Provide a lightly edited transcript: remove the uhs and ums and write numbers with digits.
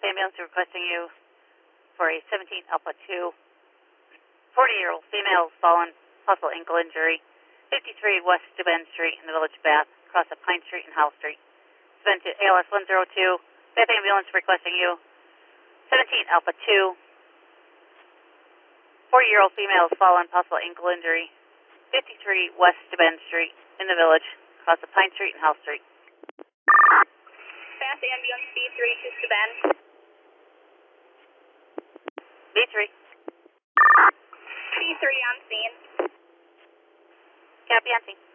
Staff ambulance requesting you for a 17 Alpha 2, 40-year-old female fallen, possible ankle injury, 53 West Steuben Street in the Village of Bath, across of Pine Street and Howell Street. Spent to ALS 102. Staff ambulance requesting you 17 Alpha 2, 40-year-old female fallen, possible ankle injury, 53 West Steuben Street in the Village, across of Pine Street and Howell Street. Fast ambulance B3 to Steuben. B3. B3 on scene. Copy on scene.